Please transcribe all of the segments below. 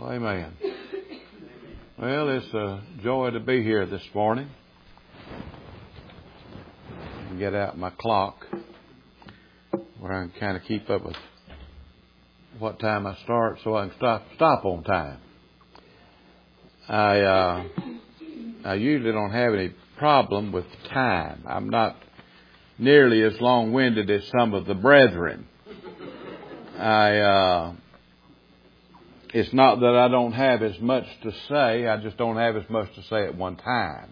Well, amen. Well, it's a joy to be here this morning. And get out my clock where I can kind of keep up with what time I start so I can stop on time. I usually don't have any problem with time. I'm not nearly as long-winded as some of the brethren. It's not that I don't have as much to say. I just don't have as much to say at one time.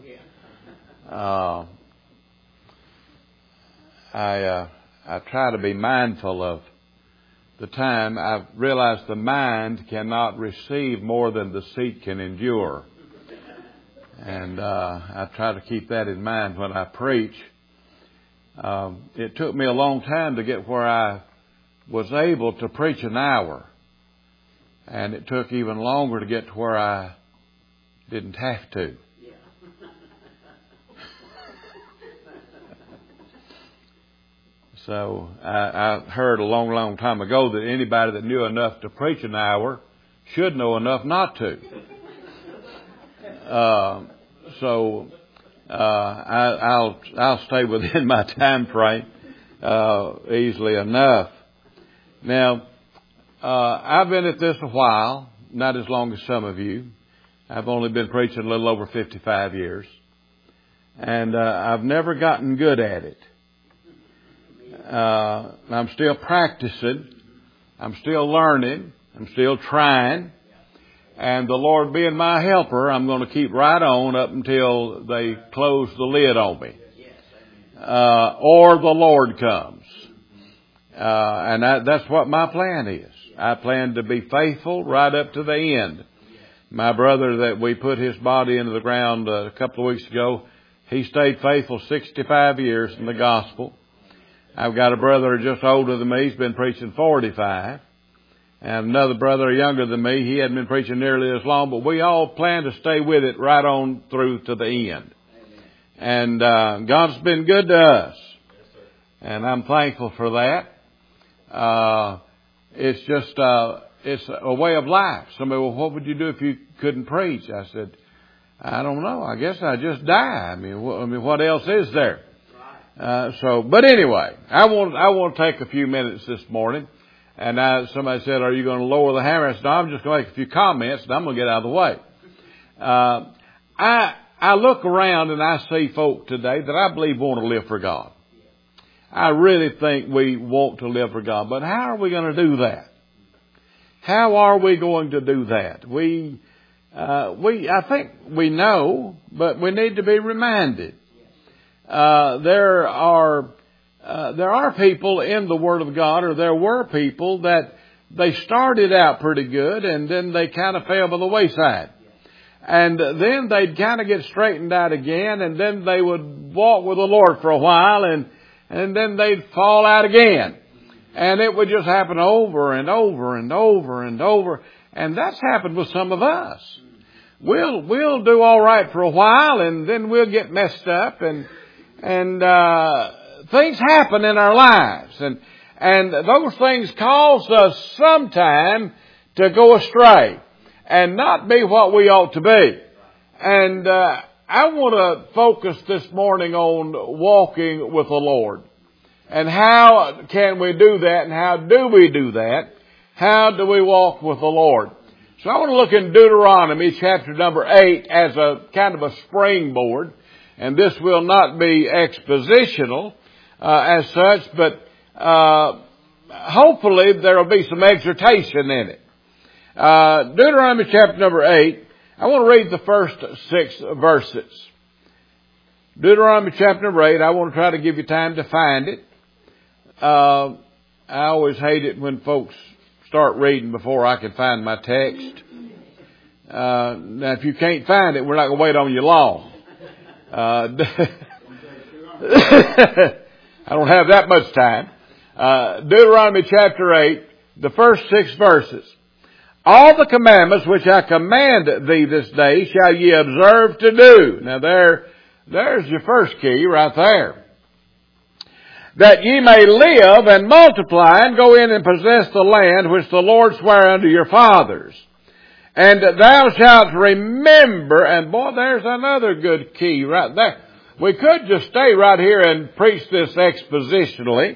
I try to be mindful of the time. I've realized the mind cannot receive more than the seat can endure. And I try to keep that in mind when I preach. It took me a long time to get where I was able to preach an hour. And it took even longer to get to where I didn't have to. So I heard a long, long time ago that anybody that knew enough to preach an hour should know enough not to. I'll stay within my time frame easily enough. Now, I've been at this a while, not as long as some of you. I've only been preaching a little over 55 years. And I've never gotten good at it. I'm still practicing. I'm still learning. I'm still trying. And the Lord being my helper, I'm going to keep right on up until they close the lid on me. Or the Lord comes. And that's what my plan is. I plan to be faithful right up to the end. My brother that we put his body into the ground a couple of weeks ago, he stayed faithful 65 years in the gospel. I've got a brother just older than me. He's been preaching 45. And another brother younger than me. He hadn't been preaching nearly as long, but we all plan to stay with it right on through to the end. And God's been good to us. And I'm thankful for that. It's just, it's a way of life. Somebody, well, what would you do if you couldn't preach? I said, I don't know. I guess I'd just die. I mean, what else is there? But anyway, I want to take a few minutes this morning. And somebody said, are you going to lower the hammer? I said, no, I'm just going to make a few comments and I'm going to get out of the way. I look around and I see folk today that I believe want to live for God. I really think we want to live for God. But how are we going to do that? How are we going to do that? I think we know, but we need to be reminded. There are people in the Word of God, or there were people that they started out pretty good and then they kind of fell by the wayside. And then they'd kind of get straightened out again, and then they would walk with the Lord for a while, and then they'd fall out again. And it would just happen over and over and over and over. And that's happened with some of us. We'll do all right for a while, and then we'll get messed up, and things happen in our lives. And those things cause us sometime to go astray and not be what we ought to be. And I want to focus this morning on walking with the Lord. And how can we do that? And how do we do that? How do we walk with the Lord? So I want to look in Deuteronomy chapter number 8 as a kind of a springboard. And this will not be expositional as such, but hopefully there will be some exhortation in it. Deuteronomy chapter number 8, I want to read the first 6 verses. Deuteronomy chapter number 8, I want to try to give you time to find it. I always hate it when folks start reading before I can find my text. Now, if you can't find it, we're not going to wait on you long. I don't have that much time. Deuteronomy chapter 8, the first 6 verses. All the commandments which I command thee this day shall ye observe to do. Now there's your first key right there. That ye may live and multiply and go in and possess the land which the Lord sware unto your fathers. And thou shalt remember, and boy, there's another good key right there. We could just stay right here and preach this expositionally.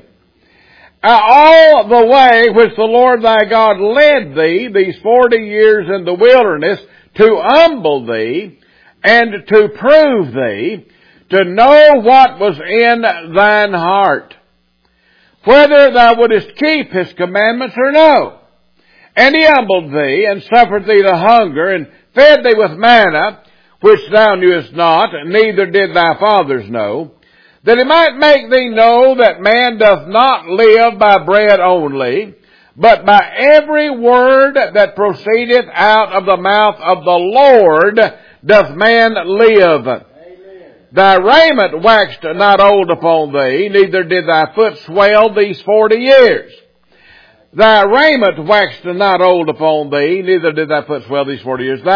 All the way which the Lord thy God led thee these 40 years in the wilderness to humble thee and to prove thee, to know what was in thine heart, whether thou wouldest keep his commandments or no. And he humbled thee, and suffered thee to hunger, and fed thee with manna, which thou knewest not, neither did thy fathers know, that he might make thee know that man doth not live by bread only, but by every word that proceedeth out of the mouth of the Lord doth man live. Amen. Thy raiment waxed not old upon thee, neither did thy foot swell these 40 years. Thy raiment waxed not old upon thee, neither did thy foot swell these 40 years. Boy,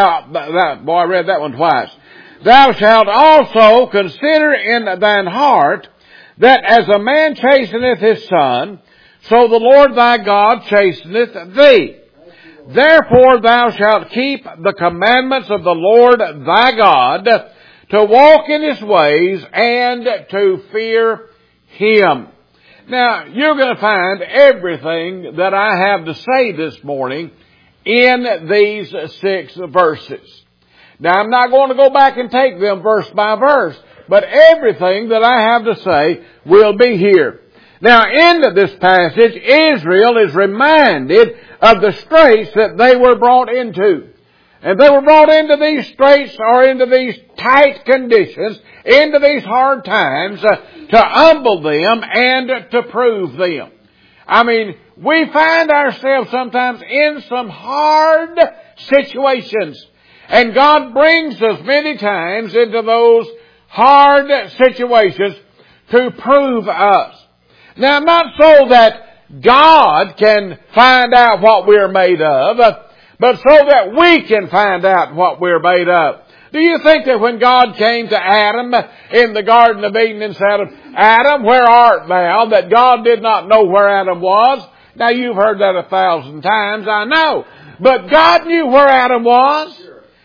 I read that one twice. Thou shalt also consider in thine heart that as a man chasteneth his son, so the Lord thy God chasteneth thee. Therefore thou shalt keep the commandments of the Lord thy God, to walk in his ways and to fear him. Now, you're going to find everything that I have to say this morning in these 6 verses. Now, I'm not going to go back and take them verse by verse, but everything that I have to say will be here. Now, in this passage, Israel is reminded of the straits that they were brought into. And they were brought into these straits or into these tight conditions, into these hard times, to humble them and to prove them. I mean, we find ourselves sometimes in some hard situations. And God brings us many times into those hard situations to prove us. Now, not so that God can find out what we're made of, but so that we can find out what we're made of. Do you think that when God came to Adam in the Garden of Eden and said, Adam, where art thou? That God did not know where Adam was? Now, you've heard that 1,000 times, I know. But God knew where Adam was.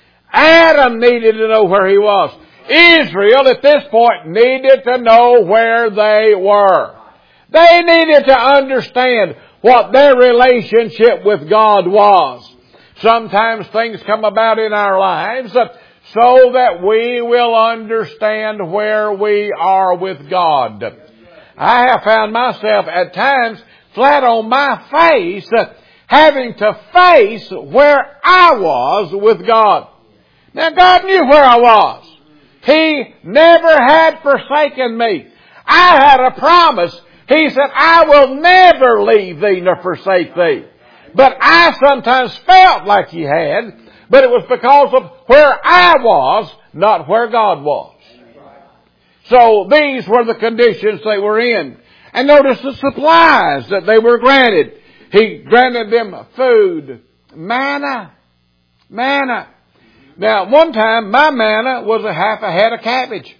Adam needed to know where he was. Israel, at this point, needed to know where they were. They needed to understand what their relationship with God was. Sometimes things come about in our lives so that we will understand where we are with God. I have found myself at times flat on my face, having to face where I was with God. Now, God knew where I was. He never had forsaken me. I had a promise. He said, I will never leave thee nor forsake thee. But I sometimes felt like He had, but it was because of where I was, not where God was. So these were the conditions they were in. And notice the supplies that they were granted. He granted them food, manna. Now, one time, my manna was half a head of cabbage.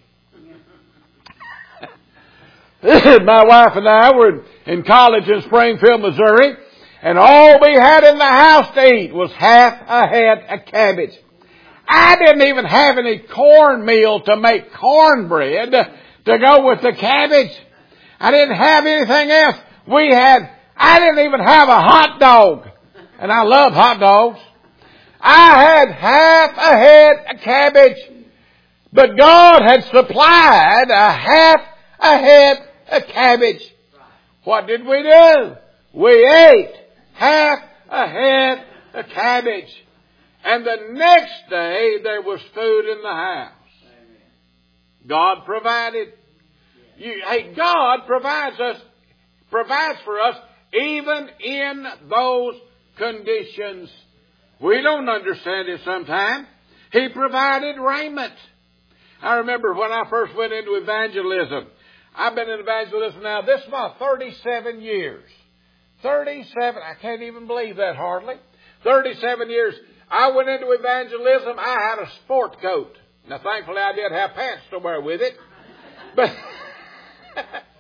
My wife and I were in college in Springfield, Missouri, and all we had in the house to eat was half a head of cabbage. I didn't even have any cornmeal to make cornbread to go with the cabbage. I didn't have anything else. I didn't even have a hot dog. And I love hot dogs. I had half a head of cabbage. But God had supplied a half a head of cabbage. What did we do? We ate half a head of cabbage. And the next day there was food in the house. God provided. God provides for us even in those conditions. We don't understand it sometimes. He provided raiment. I remember when I first went into evangelism. I've been in evangelism now. This is my 37 years. 37. I can't even believe that hardly. 37 years. I went into evangelism. I had a sport coat. Now, thankfully, I did have pants to wear with it. But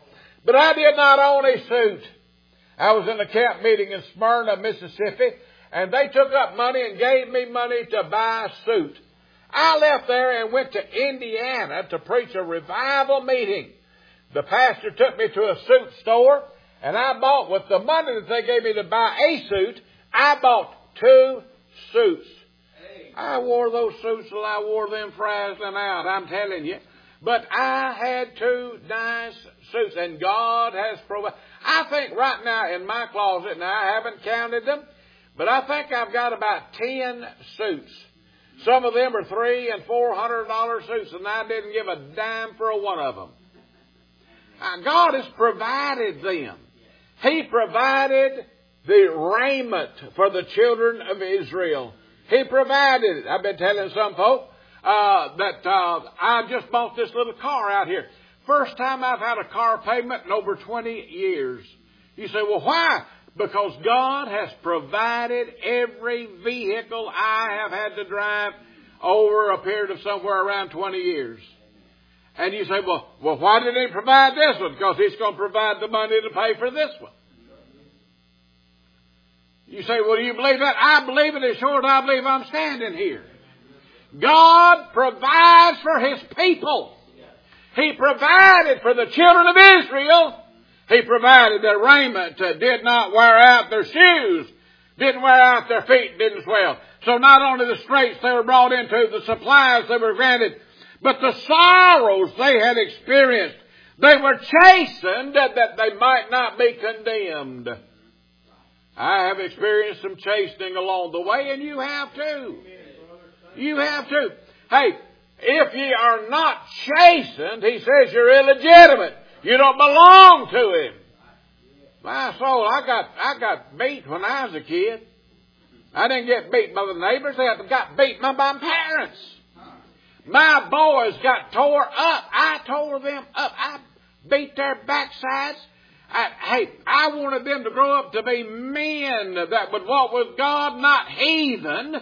I did not own a suit. I was in a camp meeting in Smyrna, Mississippi, And they took up money and gave me money to buy a suit. I left there and went to Indiana to preach a revival meeting. The pastor took me to a suit store, and I bought, with the money that they gave me to buy a suit, I bought 2 suits. I wore those suits till I wore them frazzling out, I'm telling you. But I had 2 nice suits, and God has provided. I think right now in my closet, now I haven't counted them, but I think I've got about 10 suits. Some of them are $300 and $400 suits, and I didn't give a dime for one of them. God has provided them. He provided the raiment for the children of Israel. He provided it. I've been telling some folk that I just bought this little car out here. First time I've had a car payment in over 20 years. You say, well, why? Because God has provided every vehicle I have had to drive over a period of somewhere around 20 years. And you say, well, why did He provide this one? Because He's going to provide the money to pay for this one. You say, well, do you believe that? I believe it as sure as I believe I'm standing here. God provides for His people. He provided for the children of Israel. He provided their raiment, did not wear out their shoes, didn't wear out their feet, didn't swell. So not only the straits they were brought into, the supplies they were granted, but the sorrows they had experienced. They were chastened that they might not be condemned. I have experienced some chastening along the way, and you have too. You have too. Hey, if ye are not chastened, He says you're illegitimate. You don't belong to Him. My soul, I got beat when I was a kid. I didn't get beat by the neighbors. I got beat by my parents. My boys got tore up. I tore them up. I beat their backsides. I wanted them to grow up to be men that would walk with God, not heathen.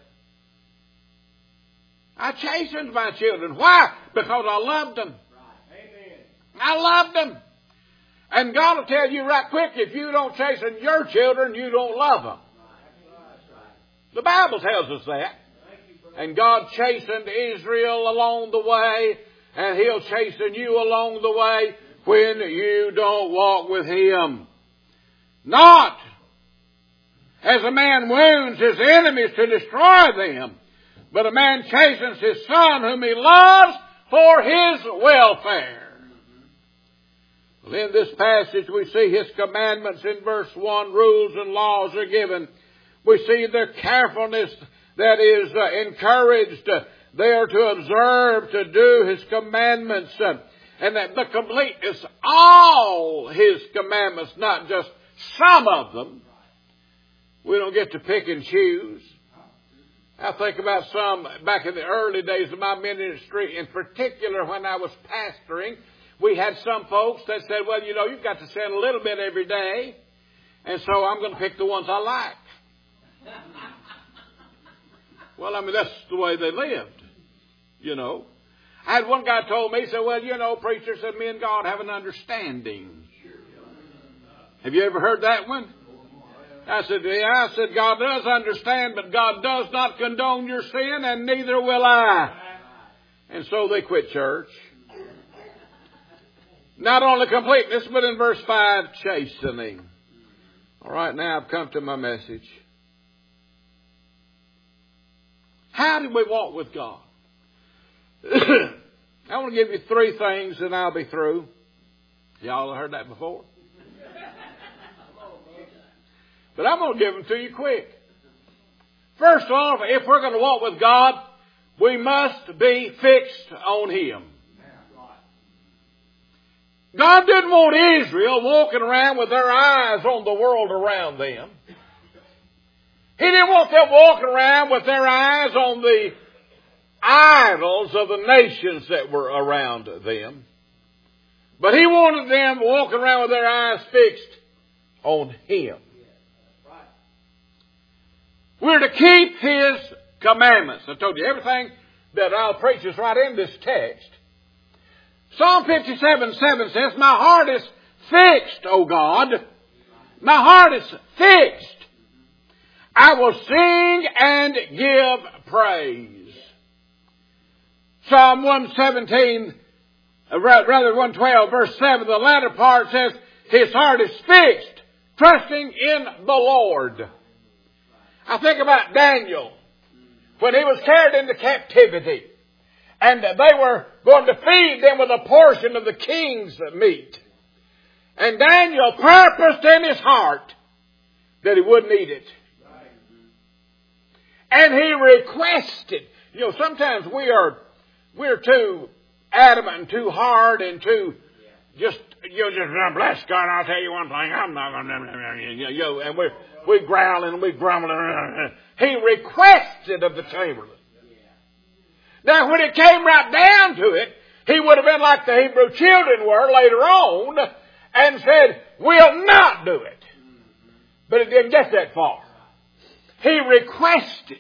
I chastened my children. Why? Because I loved them. I loved them. And God will tell you right quick, if you don't chasten your children, you don't love them. The Bible tells us that. And God chastened Israel along the way, and He'll chasten you along the way when you don't walk with Him. Not as a man wounds his enemies to destroy them, but a man chastens his son whom he loves for his welfare. Well, in this passage we see His commandments in verse 1. Rules and laws are given. We see the carefulness that is encouraged. They are to observe, to do His commandments. And that the completeness, all His commandments, not just some of them. We don't get to pick and choose. I think about some back in the early days of my ministry, in particular when I was pastoring. We had some folks that said, well, you know, you've got to sin a little bit every day. And so I'm going to pick the ones I like. Well, I mean, that's the way they lived, you know. I had one guy told me, he said, well, you know, preacher, said, me and God have an understanding. Have you ever heard that one? I said, yeah. I said, God does understand, but God does not condone your sin, and neither will I. And so they quit church. Not only completeness, but in verse 5, chastening. All right, now I've come to my message. How do we walk with God? I want to give you 3 things and I'll be through. Y'all have heard that before? But I'm going to give them to you quick. First of all, if we're going to walk with God, we must be fixed on Him. God didn't want Israel walking around with their eyes on the world around them. He didn't want them walking around with their eyes on the idols of the nations that were around them. But He wanted them walking around with their eyes fixed on Him. We're to keep His commandments. I told you everything that I'll preach is right in this text. Psalm 57:7 says, my heart is fixed, O God. My heart is fixed. I will sing and give praise. Psalm 117, rather 112, verse 7, the latter part says, his heart is fixed, trusting in the Lord. I think about Daniel when he was carried into captivity. And they were going to feed them with a portion of the king's meat. And Daniel purposed in his heart that he wouldn't eat it. And he requested. You know, sometimes we're too adamant and too hard and too just bless God. I'll tell you one thing. I'm not going to. And we growling and we grumbling. He requested of the chamberlain. Now, when it came right down to it, he would have been like the Hebrew children were later on and said, we'll not do it. But it didn't get that far. He requested.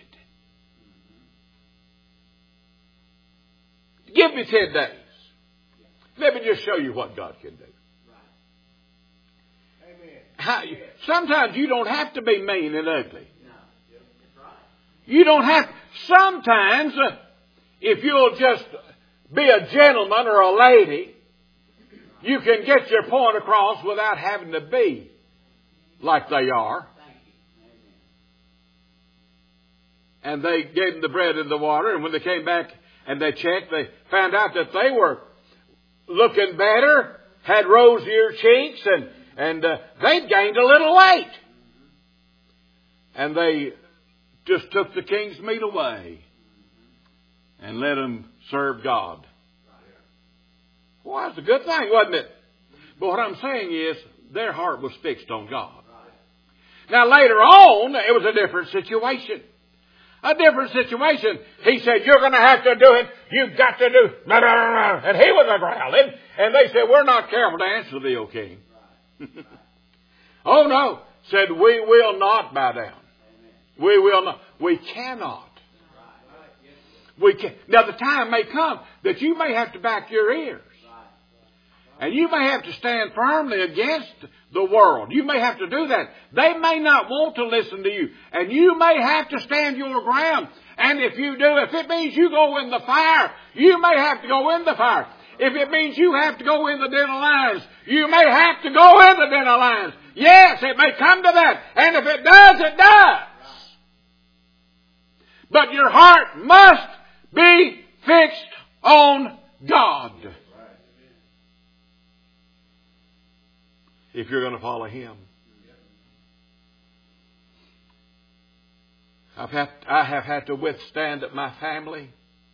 Give me 10 days. Let me just show you what God can do. Sometimes you don't have to be mean and ugly. You don't have. Sometimes, if you'll just be a gentleman or a lady, you can get your point across without having to be like they are. And they gave them the bread and the water, and when they came back and they checked, they found out that they were looking better, had rosier cheeks, and they'd gained a little weight. And they just took the king's meat away and let them serve God. Well, that's a good thing, wasn't it? But what I'm saying is, their heart was fixed on God. Now later on, it was a different situation. A different situation. He said, you're going to have to do it. You've got to do. Blah, blah, blah. And he was growling. And they said, we're not careful to answer thee, O king. Oh no. Said, we will not bow down. We will not. We cannot. We can. Now the time may come that you may have to back your ears. And you may have to stand firmly against the world. You may have to do that. They may not want to listen to you. And you may have to stand your ground. And if you do, if it means you go in the fire, you may have to go in the fire. If it means you have to go in the den of lions, you may have to go in the den of lions. Yes, it may come to that. And if it does, it does. But your heart must be fixed on God. If you're going to follow Him. I have had to withstand my family.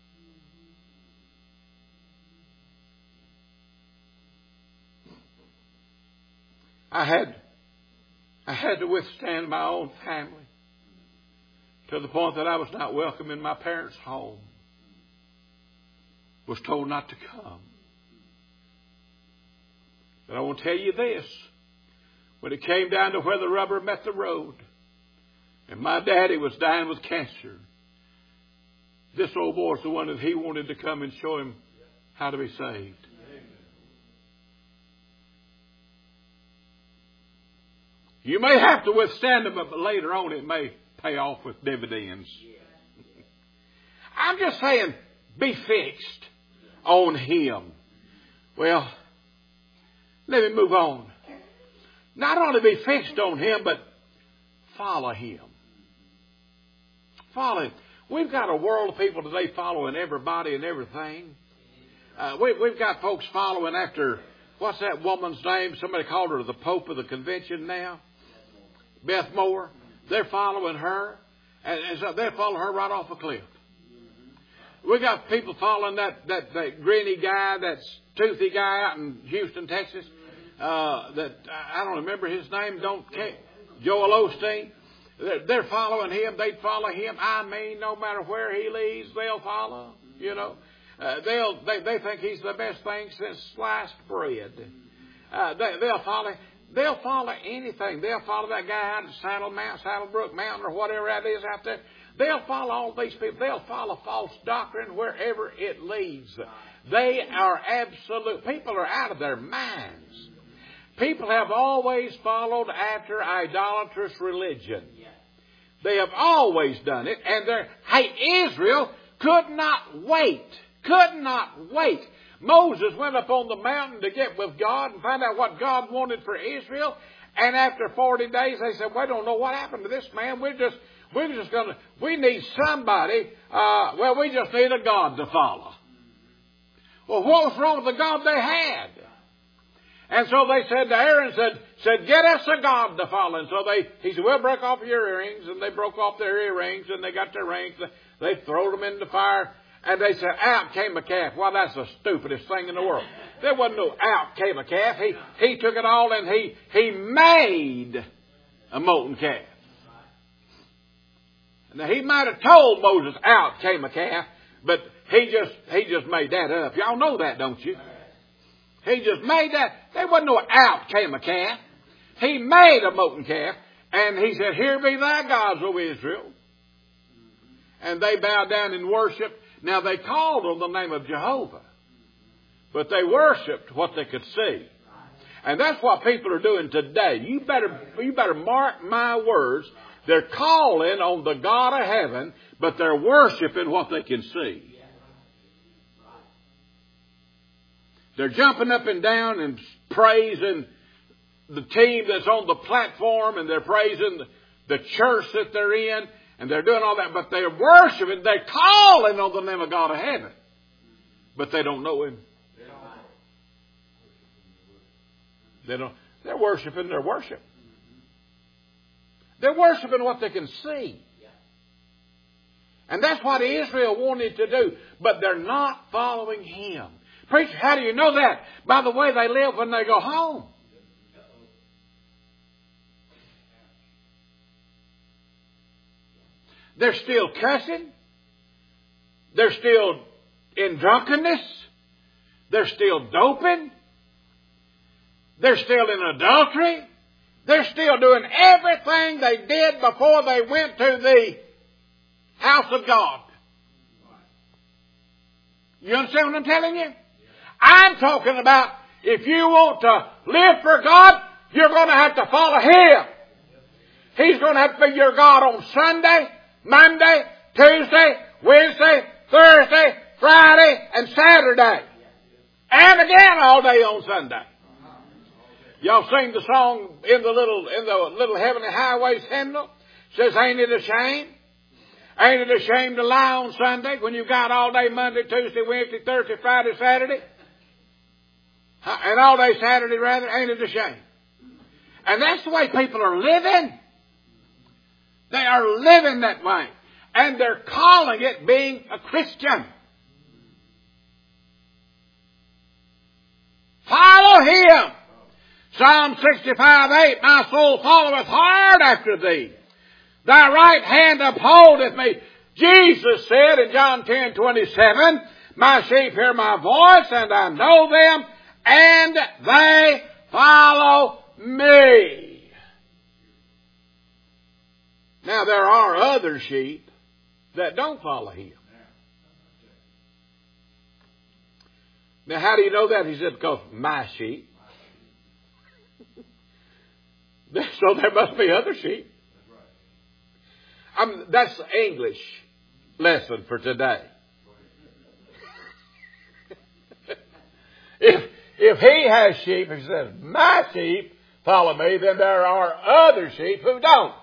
I had to withstand my own family to the point that I was not welcome in my parents' home. Was told not to come. But I want to tell you this. When it came down to where the rubber met the road, and my daddy was dying with cancer, this old boy was the one that he wanted to come and show him how to be saved. You may have to withstand it, but later on it may pay off with dividends. I'm just saying, be fixed on Him. Well, let me move on. Not only be fixed on Him, but follow Him. Follow Him. We've got a world of people today following everybody and everything. We've got folks following after, what's that woman's name? Somebody called her the Pope of the convention now. Beth Moore. They're following her. And so they follow her right off a cliff. We got people following that grinny guy, that toothy guy out in Houston, Texas. That I don't remember his name. Joel Osteen. They're following him. They'd follow him. I mean, no matter where he leads, they'll follow. You know, they think he's the best thing since sliced bread. They'll follow. They'll follow anything. They'll follow that guy out at Saddlebrook Mountain or whatever that is out there. They'll follow all these people. They'll follow false doctrine wherever it leads. They are absolute. People are out of their minds. People have always followed after idolatrous religion. They have always done it. And Israel could not wait. Could not wait. Moses went up on the mountain to get with God and find out what God wanted for Israel. And after 40 days, they said, we don't know what happened to this man. We need somebody, we just need a God to follow. Well, what was wrong with the God they had? And so they said to Aaron, said, get us a God to follow. And so he said, we'll break off your earrings. And they broke off their earrings and they got their rings. They threw them in the fire. And they said, out came a calf. Well, that's the stupidest thing in the world. There wasn't no out came a calf. He took it all and he made a molten calf. Now, he might have told Moses out came a calf, but he just made that up. Y'all know that, don't you? He just made that. There wasn't no out came a calf. He made a molten calf, and he said, here be thy gods, O Israel. And they bowed down and worshiped. Now, they called on the name of Jehovah, but they worshiped what they could see. And that's what people are doing today. You better mark my words. They're calling on the God of heaven, but they're worshiping what they can see. They're jumping up and down and praising the team that's on the platform, and they're praising the church that they're in, and they're doing all that, but they're worshiping, they're calling on the name of God of heaven, but they don't know Him. They're worshiping their worship. They're worshiping what they can see. And that's what Israel wanted to do, but they're not following Him. Preacher, how do you know that? By the way they live when they go home. They're still cussing. They're still in drunkenness. They're still doping. They're still in adultery. They're still doing everything they did before they went to the house of God. You understand what I'm telling you? I'm talking about if you want to live for God, you're going to have to follow Him. He's going to have to be your God on Sunday, Monday, Tuesday, Wednesday, Thursday, Friday, and Saturday. And again all day on Sunday. Y'all sing the song in the little Heavenly Highways hymnal. It says, ain't it a shame? Ain't it a shame to lie on Sunday when you've got all day Monday, Tuesday, Wednesday, Thursday, Friday, Saturday? And all day Saturday rather, ain't it a shame? And that's the way people are living. They are living that way. And they're calling it being a Christian. Follow Him. Psalm 65:8, my soul followeth hard after Thee. Thy right hand upholdeth me. Jesus said in John 10:27, my sheep hear my voice, and I know them, and they follow me. Now there are other sheep that don't follow Him. Now how do you know that? He said, because my sheep. So there must be other sheep. That's the English lesson for today. If He has sheep, He says, my sheep follow me, then there are other sheep who don't.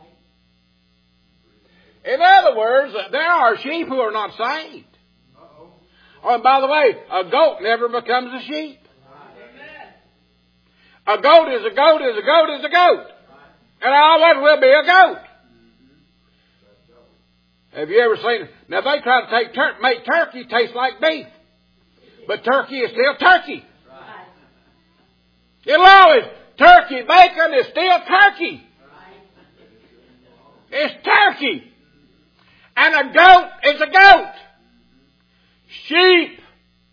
In other words, there are sheep who are not saved. Oh, and by the way, a goat never becomes a sheep. A goat is a goat is a goat is a goat. And always will be a goat. Have you ever seen... Now they try to make turkey taste like beef. But turkey is still turkey. It'll always... Turkey bacon is still turkey. It's turkey. And a goat is a goat. Sheep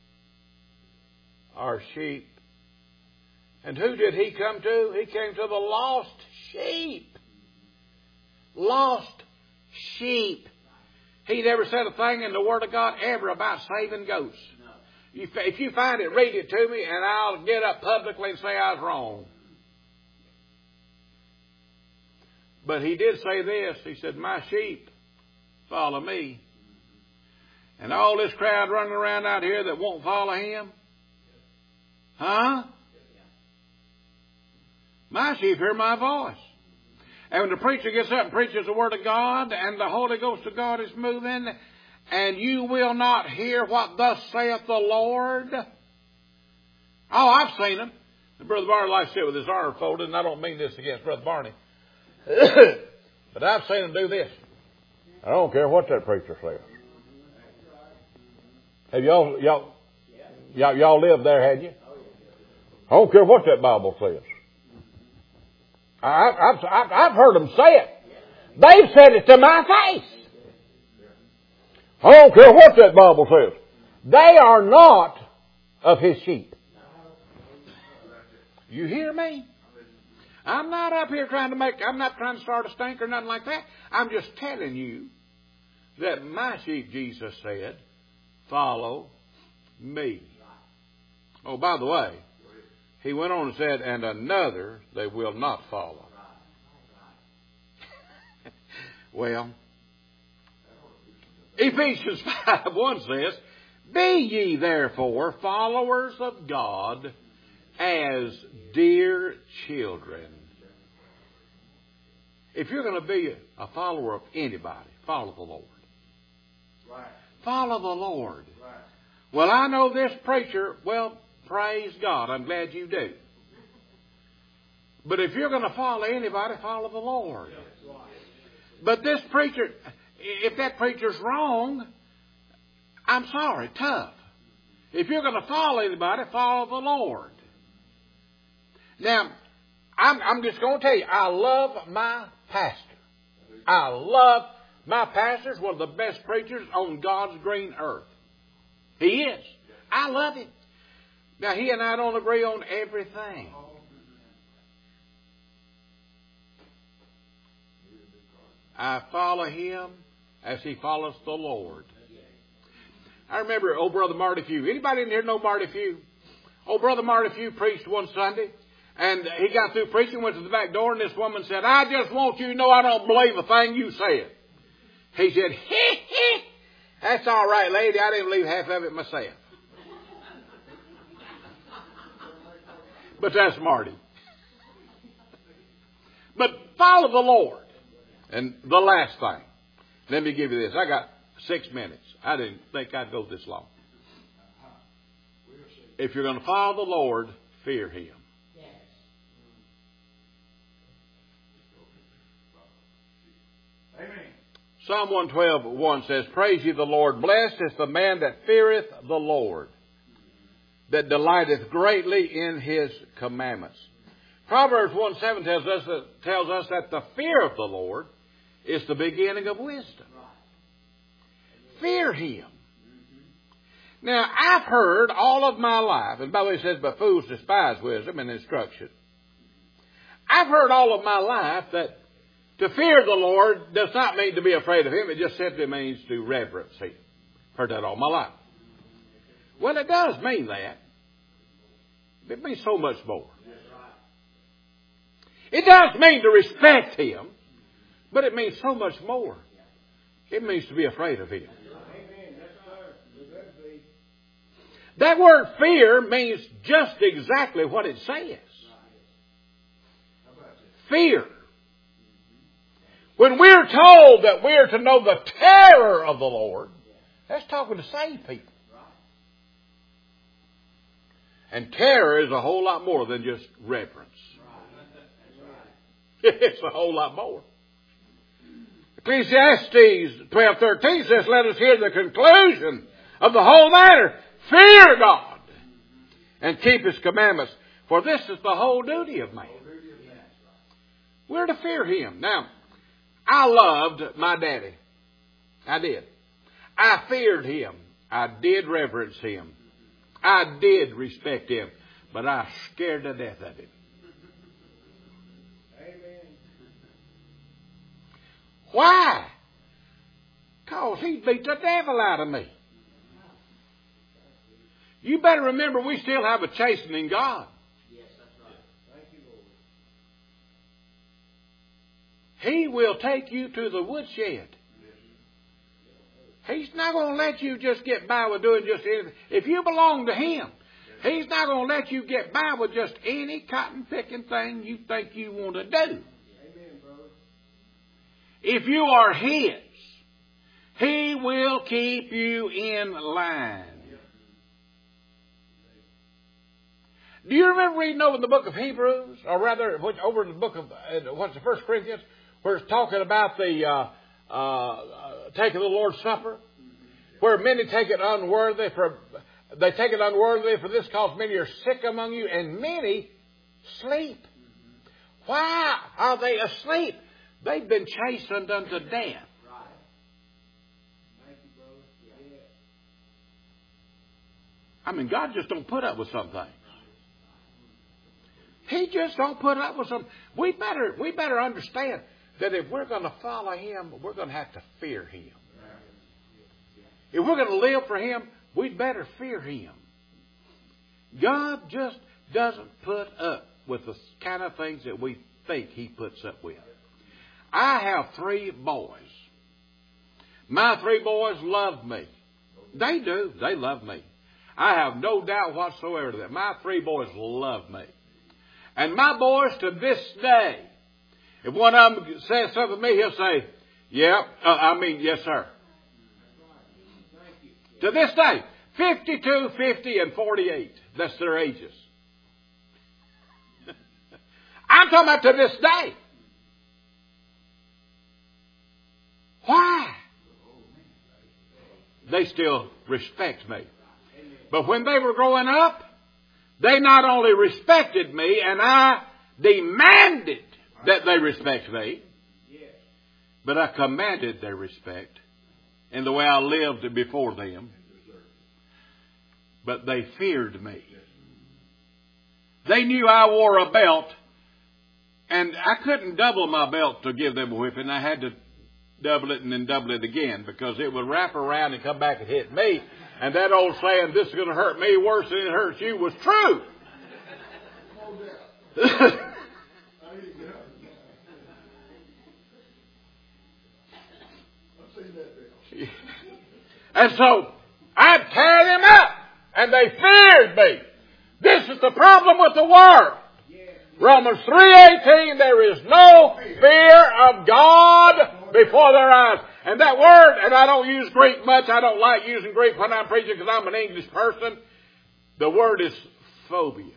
are sheep. And who did He come to? He came to the lost sheep. Lost sheep. He never said a thing in the Word of God ever about saving goats. If you find it, read it to me, and I'll get up publicly and say I was wrong. But he did say this. He said, my sheep follow me. And all this crowd running around out here that won't follow him. Huh? My sheep hear my voice. And when the preacher gets up and preaches the Word of God and the Holy Ghost of God is moving, and you will not hear what thus saith the Lord. Oh, I've seen them. Brother Barney likes to sit with his arms folded, and I don't mean this against Brother Barney. But I've seen him do this. I don't care what that preacher says. Have y'all lived there, had you? I don't care what that Bible says. I've heard them say it. They've said it to my face. I don't care what that Bible says. They are not of his sheep. You hear me? I'm not up here I'm not trying to start a stink or nothing like that. I'm just telling you that my sheep, Jesus said, follow me. Oh, by the way, he went on and said, and another they will not follow. Well, Ephesians 5:1 says, be ye therefore followers of God as dear children. If you're going to be a follower of anybody, follow the Lord. Right. Follow the Lord. Right. Well, I know this preacher. Well, praise God. I'm glad you do. But if you're going to follow anybody, follow the Lord. But this preacher, if that preacher's wrong, I'm sorry, tough. If you're going to follow anybody, follow the Lord. Now, I'm just going to tell you, I love my pastor. I love my pastor's one of the best preachers on God's green earth. He is. I love him. Now, he and I don't agree on everything. I follow him as he follows the Lord. I remember old Brother Marty Few. Anybody in here know Marty Few? Old Brother Marty Few preached one Sunday. And he got through preaching, went to the back door, and this woman said, I just want you to know I don't believe a thing you said. He said, hee hee. That's all right, lady. I didn't believe half of it myself. But that's Marty. But follow the Lord. And the last thing. Let me give you this. I got 6 minutes. I didn't think I'd go this long. If you're going to follow the Lord, fear him. Amen. Psalm 112:1 says, praise ye the Lord. Blessed is the man that feareth the Lord, that delighteth greatly in his commandments. Proverbs 1:7 tells us that the fear of the Lord is the beginning of wisdom. Fear him. Now, I've heard all of my life, and by the way it says, but fools despise wisdom and instruction. I've heard all of my life that to fear the Lord does not mean to be afraid of him. It just simply means to reverence him. Heard that all my life. Well, it does mean that. It means so much more. It does mean to respect him, but it means so much more. It means to be afraid of him. That word fear means just exactly what it says. Fear. When we're told that we're to know the terror of the Lord, that's talking to saved people. And terror is a whole lot more than just reverence. It's a whole lot more. Ecclesiastes 12:13 says, let us hear the conclusion of the whole matter. Fear God and keep his commandments, for this is the whole duty of man. We're to fear him. Now, I loved my daddy. I did. I feared him. I did reverence him. I did respect him. But I scared to death of him. Amen. Why? Because he beat the devil out of me. You better remember we still have a chastening God. Yes, that's right. Thank you, Lord. He will take you to the woodshed. He's not going to let you just get by with doing just anything. If you belong to Him, He's not going to let you get by with just any cotton-picking thing you think you want to do. Amen, brother. If you are His, He will keep you in line. Do you remember reading over in the book of Hebrews, or rather over in the book of, what's the 1 Corinthians, where it's talking about the taking the Lord's Supper, where many take it unworthy for this cause many are sick among you, and many sleep. Why are they asleep? They've been chastened unto death. I mean, God just don't put up with some things. He just don't put up with some. We better understand that if we're going to follow Him, we're going to have to fear Him. If we're going to live for Him, we'd better fear Him. God just doesn't put up with the kind of things that we think He puts up with. I have 3 boys. My 3 boys love me. They do. They love me. I have no doubt whatsoever that my 3 boys love me. And my boys to this day, if one of them says something to me, he'll say, yes, sir. To this day, 52, 50, and 48. That's their ages. I'm talking about to this day. Why? They still respect me. But when they were growing up, they not only respected me, and I demanded that they respect me, but I commanded their respect in the way I lived before them. But they feared me. They knew I wore a belt, and I couldn't double my belt to give them a whipping. I had to double it and then double it again, because it would wrap around and come back and hit me. And that old saying, this is going to hurt me worse than it hurts you, was true. And so I'd tear them up, and they feared me. This is the problem with the world. Romans 3:18, there is no fear of God before their eyes. And that word, and I don't use Greek much. I don't like using Greek when I'm preaching because I'm an English person. The word is phobia.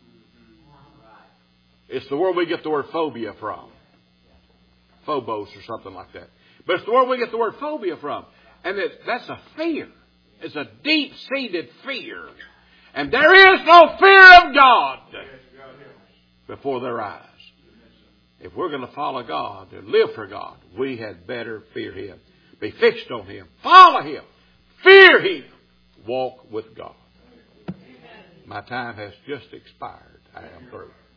It's the word we get the word phobia from. Phobos or something like that. But it's the word we get the word phobia from. And that's a fear. It's a deep-seated fear. And there is no fear of God before their eyes. If we're going to follow God and live for God, we had better fear Him. Be fixed on Him. Follow Him. Fear Him. Walk with God. My time has just expired. I am through.